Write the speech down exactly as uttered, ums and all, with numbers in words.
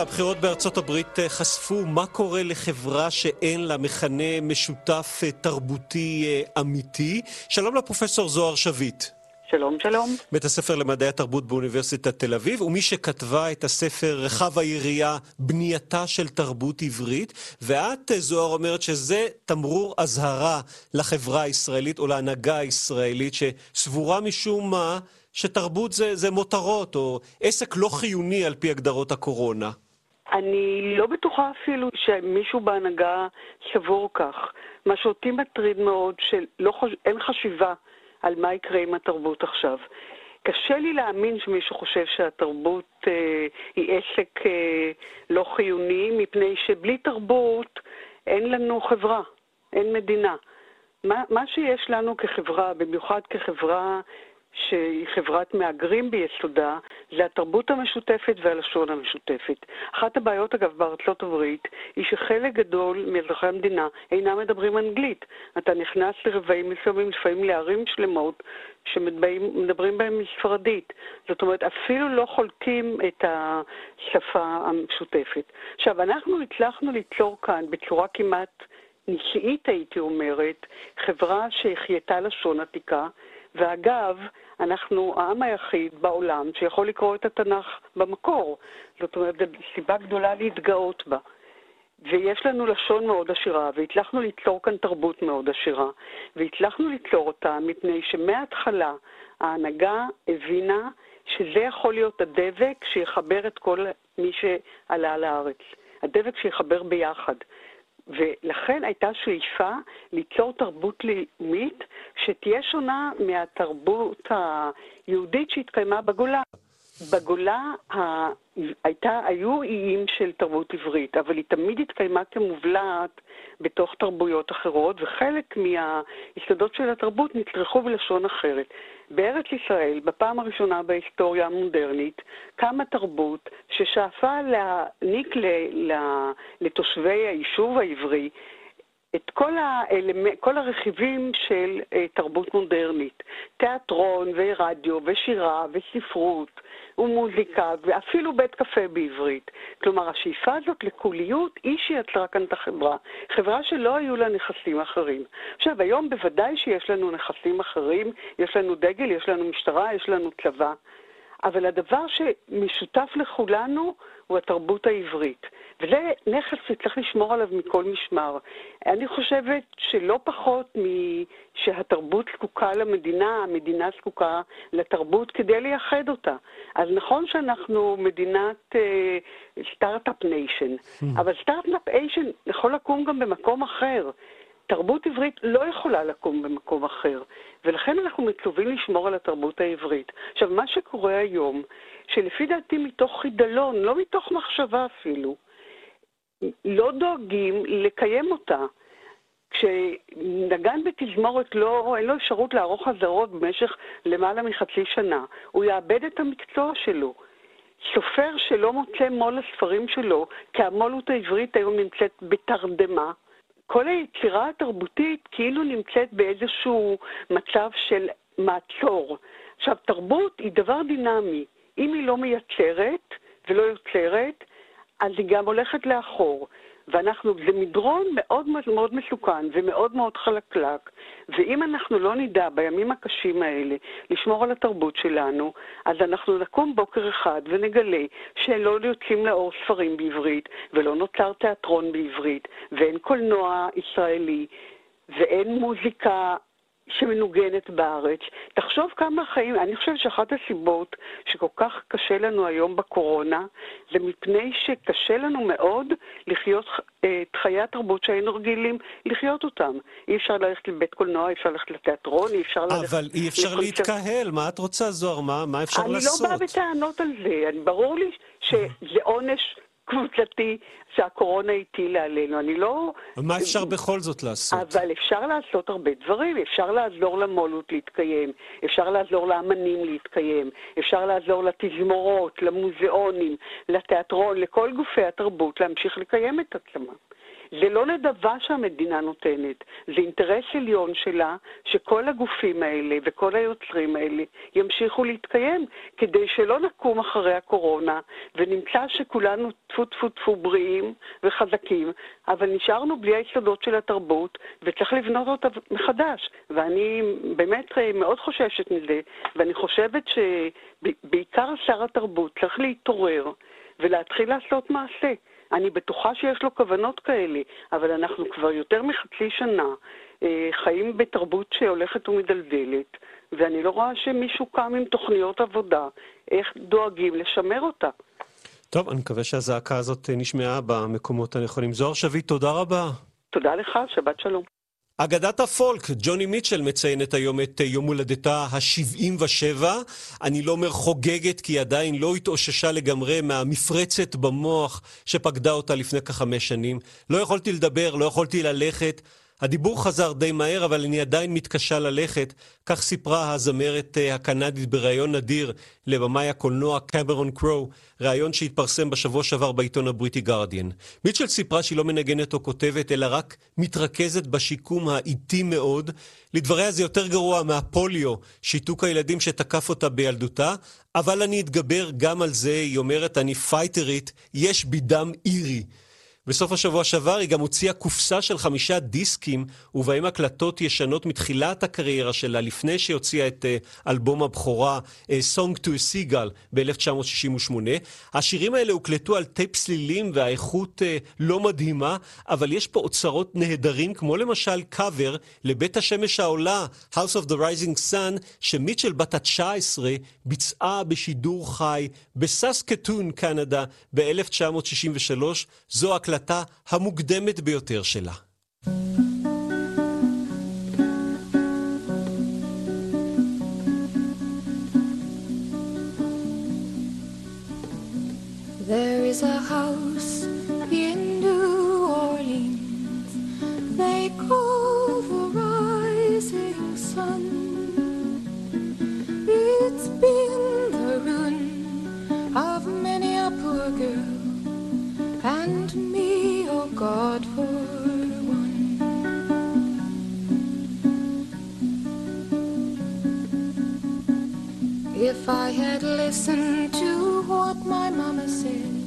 והבחירות בארצות הברית חשפו מה קורה לחברה שאין לה מכנה משותף תרבותי אמיתי. שלום לפרופסור זוהר שביט. שלום, שלום. בית הספר למדעי התרבות באוניברסיטת תל אביב, ומי שכתבה את הספר רחב היריעה בנייתה של תרבות עברית, ואת, זוהר, אומרת שזה תמרור אזהרה לחברה הישראלית או להנהגה הישראלית, שסבורה משום מה שתרבות זה, זה מותרות או עסק לא חיוני על פי הגדרות הקורונה. אני לא בטוחה אפילו שמישהו בהנהגה סבור כך. מה שאותי מטריד מאוד שאין חשיבה על מה יקרה עם התרבות עכשיו. קשה לי להאמין שמישהו חושב שהתרבות אה, היא עסק אה, לא חיוני, מפני שבלי תרבות אין לנו חברה, אין מדינה. מה, מה שיש לנו כחברה, במיוחד כחברה שהיא חברת מהגרים ביסודה, זה התרבות המשותפת והלשון המשותפת. אחת הבעיות, אגב, בארצות הברית, היא שחלק גדול מאזרחי המדינה אינם מדברים אנגלית. אתה נכנס לרבעים מסוימים, לפעמים לערים שלמות, שמדברים בהם מספרדית. זאת אומרת, אפילו לא חולקים את השפה המשותפת. עכשיו, אנחנו הצלחנו ליצור כאן בצורה כמעט ניסאית, הייתי אומרת, חברה שהחייתה לשון עתיקה, ואגב, אנחנו העם היחיד בעולם שיכול לקרוא את התנ"ך במקור. זאת אומרת, זו סיבה גדולה להתגאות בה. ויש לנו לשון מאוד עשירה, והצלחנו ליצור כאן תרבות מאוד עשירה, והצלחנו ליצור אותה מפני שמההתחלה ההנהגה הבינה שזה יכול להיות הדבק שיחבר את כל מי שעלה לארץ. הדבק שיחבר ביחד. ולכן הייתה שאיפה ליצור תרבות לאומית שתהיה שונה מהתרבות היהודית שהתקיימה בגולה. בגולה הייתה, היו איים של תרבות עברית, אבל היא תמיד התקיימה כמובלעת בתוך תרבויות אחרות, וחלק מהיסודות של התרבות נצרכו בלשון אחרת. בארץ ישראל, בפעם הראשונה בהיסטוריה המודרנית, קמה תרבות ששאפה להעניק לתושבי היישוב העברי את כל, האלמנ... כל הרכיבים של תרבות מודרנית, תיאטרון ורדיו ושירה וספרות ומוזיקה ואפילו בית קפה בעברית. כלומר, השאיפה הזאת לקוליות היא שיצרה כאן את החברה, חברה שלא היו לה נכסים אחרים. עכשיו, היום בוודאי שיש לנו נכסים אחרים, יש לנו דגל, יש לנו משטרה, יש לנו צבא, אבל הדבר שמשותף לכולנו הוא התרבות העברית. וזה נכס שצריך לשמור עליו מכל משמר. אני חושבת שלא פחות משהתרבות זקוקה למדינה, המדינה זקוקה לתרבות כדי לייחד אותה. אז נכון שאנחנו מדינת סטארט-אפ ניישן, אבל סטארט-אפ ניישן יכול לקום גם במקום אחר. תרבות עברית לא יכולה לקום במקום אחר, ולכן אנחנו מצווים לשמור על התרבות העברית. עכשיו, מה שקורה היום, שלפי דעתי מתוך חידלון, לא מתוך מחשבה אפילו, לא דואגים לקיים אותה. כשנגן בתזמורת לא, אין לו אפשרות לערוך הזרות במשך למעלה מחצי שנה, הוא יאבד את המקצוע שלו. סופר שלא מוצא מול הספרים שלו, כי המולות העברית היום נמצאת בתרדמה, כל היצירה התרבותית כאילו נמצאת באיזשהו מצב של מעצור. עכשיו, תרבות היא דבר דינמי. אם היא לא מייצרת ולא יוצרת, אז היא גם הולכת לאחור. ואנחנו, זה מדרון מאוד מאוד מסוכן ומאוד מאוד חלקלק. ואם אנחנו לא נדע בימים הקשים האלה לשמור על התרבות שלנו, אז אנחנו נקום בוקר אחד ונגלה שלא יוצאים לאור ספרים בעברית, ולא נוצר תיאטרון בעברית, ואין קולנוע ישראלי, ואין מוזיקה שמנוגנת בארץ. תחשוב כמה חיים, אני חושבת שאחת הסיבות שכל כך קשה לנו היום בקורונה, זה מפני שקשה לנו מאוד לחיות את חיי התרבות שהיינו רגילים לחיות אותם. אי אפשר ללכת לבית קולנוע, אי אפשר ללכת לתיאטרון, אי אפשר ללכת... אבל אי אפשר להתקהל, מה את רוצה, זוהר? מה, מה אפשר אני לעשות? אני לא באה בטענות על זה, אני, ברור לי שזה עונש קבוצתי שהקורונה הטילה עלינו. אני לא... מה אפשר בכל זאת לעשות? אבל אפשר לעשות הרבה דברים. אפשר לעזור למולות להתקיים, אפשר לעזור לאמנים להתקיים, אפשר לעזור לתזמורות, למוזיאונים, לתיאטרון, לכל גופי התרבות להמשיך לקיים את עצמם. זה לא נדבה שהמדינה נותנת, זה אינטרס עליון שלה שכל הגופים האלה וכל היוצרים האלה ימשיכו להתקיים, כדי שלא נקום אחרי הקורונה ונמצא שכולנו טפו טפו טפו בריאים וחזקים, אבל נשארנו בלי היסודות של התרבות וצריך לבנות אותה מחדש. ואני באמת מאוד חוששת מזה, ואני חושבת שבעיקר שר התרבות צריך להתעורר ולהתחיל לעשות מעשה. אני בטוחה שיש לו כוונות כאלה, אבל אנחנו כבר יותר מחצי שנה אה, חיים בתרבות שהולכת ומדלדלת, ואני לא רואה שמישהו קם עם תוכניות עבודה, איך דואגים לשמר אותה. טוב, אני מקווה שהזעקה הזאת נשמעה במקומות הנכונים. זוהר שביט, תודה רבה. תודה לך, שבת שלום. אגדת הפולק, ג'וני מיטשל מציינת היום את יום הולדתה ה-שבעים ושבע. אני לא אומר חוגגת כי עדיין לא התאוששה לגמרי מהמפרצת במוח שפקדה אותה לפני כחמש שנים. לא יכולתי לדבר, לא יכולתי ללכת. הדיבור חזר די מהר, אבל אני עדיין מתקשה ללכת. כך סיפרה הזמרת הקנדית בראיון נדיר לבמאי הקולנוע קמרון קרו, ראיון שהתפרסם בשבוע שעבר בעיתון הבריטי גרדיאן. מיטשל סיפרה שהיא לא מנגנת או כותבת, אלא רק מתרכזת בשיקום האיטי מאוד. לדבריה זה יותר גרוע מהפוליו, שיתוק הילדים שתקף אותה בילדותה, אבל אני אתגבר גם על זה. היא אומרת, אני פייטרית, יש בי דם אירי. בסוף השבוע שעבר היא גם הוציאה קופסה של חמישה דיסקים, ובהם הקלטות ישנות מתחילת הקריירה שלה, לפני שהוציאה את uh, אלבום הבכורה uh, Song to a Seagull ב-אלף תשע מאות שישים ושמונה. השירים האלה הוקלטו על טייפ סלילים והאיכות uh, לא מדהימה, אבל יש פה אוצרות נהדרים, כמו למשל קאבר לבית השמש העולה, House of the Rising Sun, שמיטשל בת ה-תשע עשרה ביצעה בשידור חי בססקטון, קנדה, ב-אלף תשע מאות שישים ושלוש. זו הקלטה המוקדמת ביותר שלה. There is a house in New Orleans they call the Rising Sun. It's been the ruin of many a poor girl and me, oh God, for one. If I had listened to what my mama said,